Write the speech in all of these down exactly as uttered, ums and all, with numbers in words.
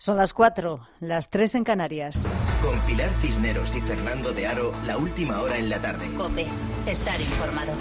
Son las cuatro, las tres en Canarias. Con Pilar Cisneros y Fernando de Aro, la última hora en la tarde. COPE, estar informado.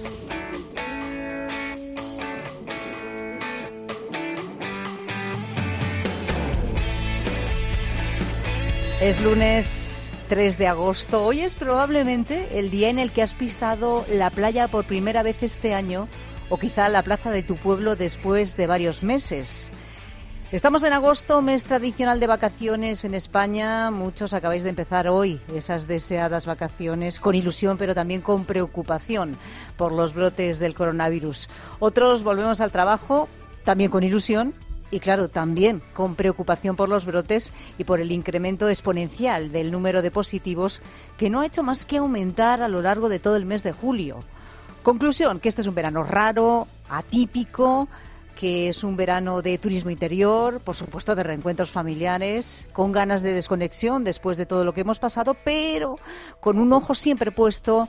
Es lunes tres de agosto. Hoy es probablemente el día en el que has pisado la playa por primera vez este año, o quizá la plaza de tu pueblo después de varios meses. Estamos en agosto, mes tradicional de vacaciones en España. Muchos acabáis de empezar hoy esas deseadas vacaciones con ilusión, pero también con preocupación por los brotes del coronavirus. Otros volvemos al trabajo también con ilusión y, claro, también con preocupación por los brotes y por el incremento exponencial del número de positivos, que no ha hecho más que aumentar a lo largo de todo el mes de julio. Conclusión, que este es un verano raro, atípico, que es un verano de turismo interior, por supuesto de reencuentros familiares, con ganas de desconexión después de todo lo que hemos pasado, pero con un ojo siempre puesto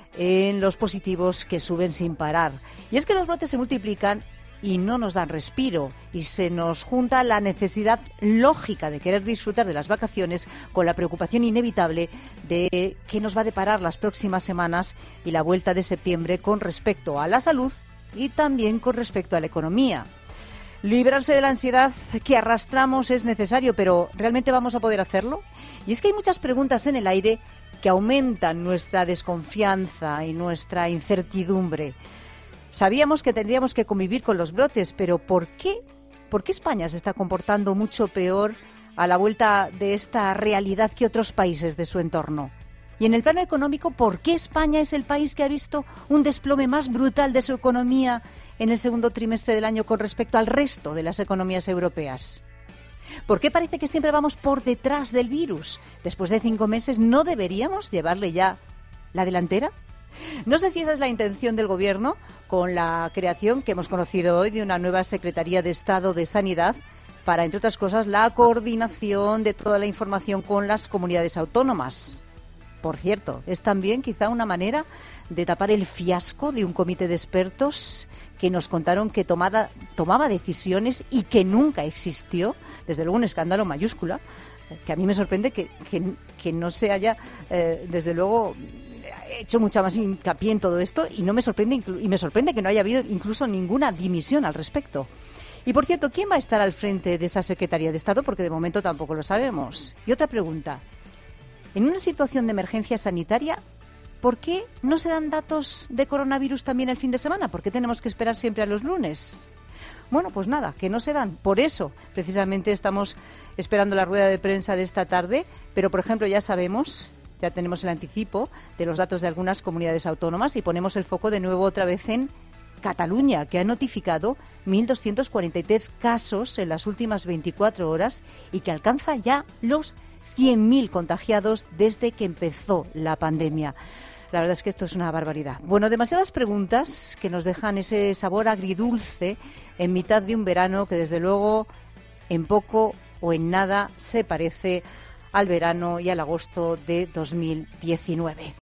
en los positivos que suben sin parar. Y es que los brotes se multiplican y no nos dan respiro, y se nos junta la necesidad lógica de querer disfrutar de las vacaciones con la preocupación inevitable de qué nos va a deparar las próximas semanas y la vuelta de septiembre con respecto a la salud y también con respecto a la economía. Librarse de la ansiedad que arrastramos es necesario, pero ¿realmente vamos a poder hacerlo? Y es que hay muchas preguntas en el aire que aumentan nuestra desconfianza y nuestra incertidumbre. Sabíamos que tendríamos que convivir con los brotes, pero ¿por qué? ¿Por qué España se está comportando mucho peor a la vuelta de esta realidad que otros países de su entorno? Y en el plano económico, ¿por qué España es el país que ha visto un desplome más brutal de su economía en el segundo trimestre del año con respecto al resto de las economías europeas? ¿Por qué parece que siempre vamos por detrás del virus? Después de cinco meses, ¿no deberíamos llevarle ya la delantera? No sé si esa es la intención del Gobierno con la creación que hemos conocido hoy de una nueva Secretaría de Estado de Sanidad para, entre otras cosas, la coordinación de toda la información con las comunidades autónomas. Por cierto, es también quizá una manera de tapar el fiasco de un comité de expertos que nos contaron que tomada, tomaba decisiones y que nunca existió, desde luego un escándalo mayúscula, que a mí me sorprende que, que, que no se haya, eh, desde luego, hecho mucha más hincapié en todo esto, y no me sorprende y me sorprende que no haya habido incluso ninguna dimisión al respecto. Y por cierto, ¿quién va a estar al frente de esa Secretaría de Estado? Porque de momento tampoco lo sabemos. Y otra pregunta. En una situación de emergencia sanitaria, ¿por qué no se dan datos de coronavirus también el fin de semana? ¿Por qué tenemos que esperar siempre a los lunes? Bueno, pues nada, que no se dan. Por eso, precisamente, estamos esperando la rueda de prensa de esta tarde. Pero, por ejemplo, ya sabemos, ya tenemos el anticipo de los datos de algunas comunidades autónomas y ponemos el foco de nuevo otra vez en Cataluña, que ha notificado mil doscientos cuarenta y tres casos en las últimas veinticuatro horas y que alcanza ya los cien mil contagiados desde que empezó la pandemia. La verdad es que esto es una barbaridad. Bueno, demasiadas preguntas que nos dejan ese sabor agridulce en mitad de un verano que, desde luego, en poco o en nada se parece al verano y al agosto de dos mil diecinueve.